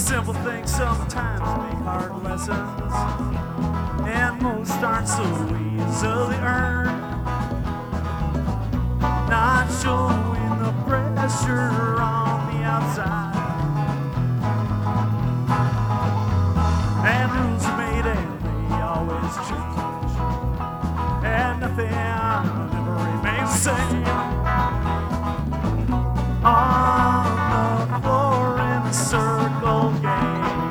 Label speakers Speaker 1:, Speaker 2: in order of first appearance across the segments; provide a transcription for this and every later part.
Speaker 1: Simple things sometimes make hard lessons, and most aren't so easily earned. Not showing the pressure on the outside, and rules are made and they always change, and nothing ever remains the same. On the floor in a circle game,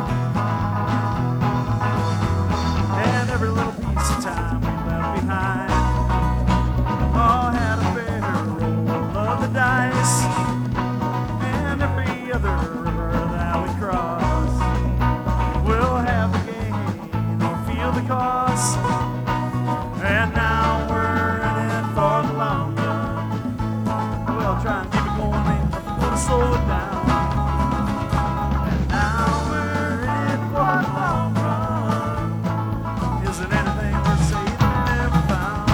Speaker 1: and every little piece of time we left behind all had a fair roll of the dice, and every other river that we cross will have the gain or feel the cost. And now we're in it for the long run. We'll try and keep it going and we'll slow it down. And now we're in it for the long run. Isn't anything worth saving and ever found?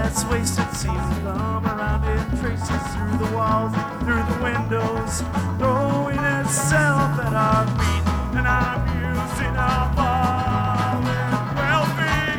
Speaker 1: that's wasted seems to come around in traces through the walls, through the windows, throwing itself at our feet, and I'm using our fallen well-being.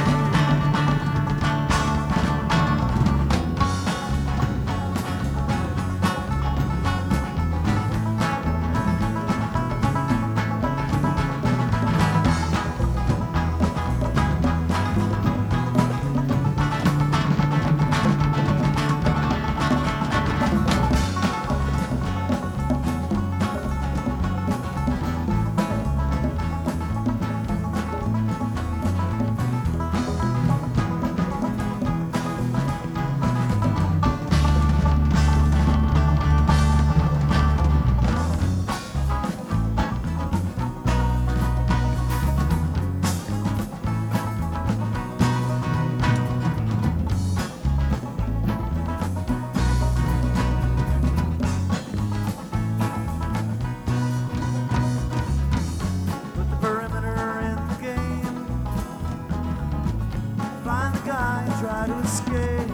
Speaker 1: Try to escape.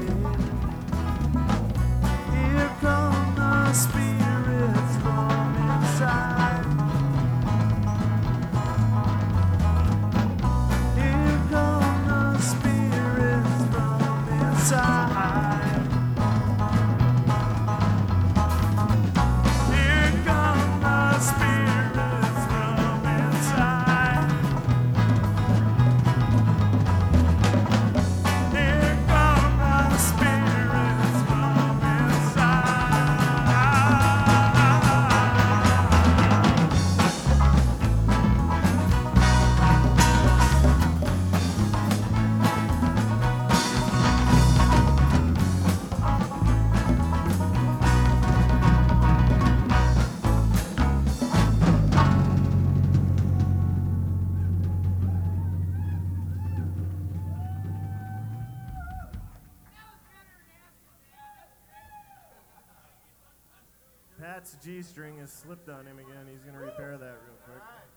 Speaker 1: Here come the spirits from inside. Here come the spirits from inside. Here come the spirits from inside. Pat's G-string has slipped on him again. He's going to repair that real quick.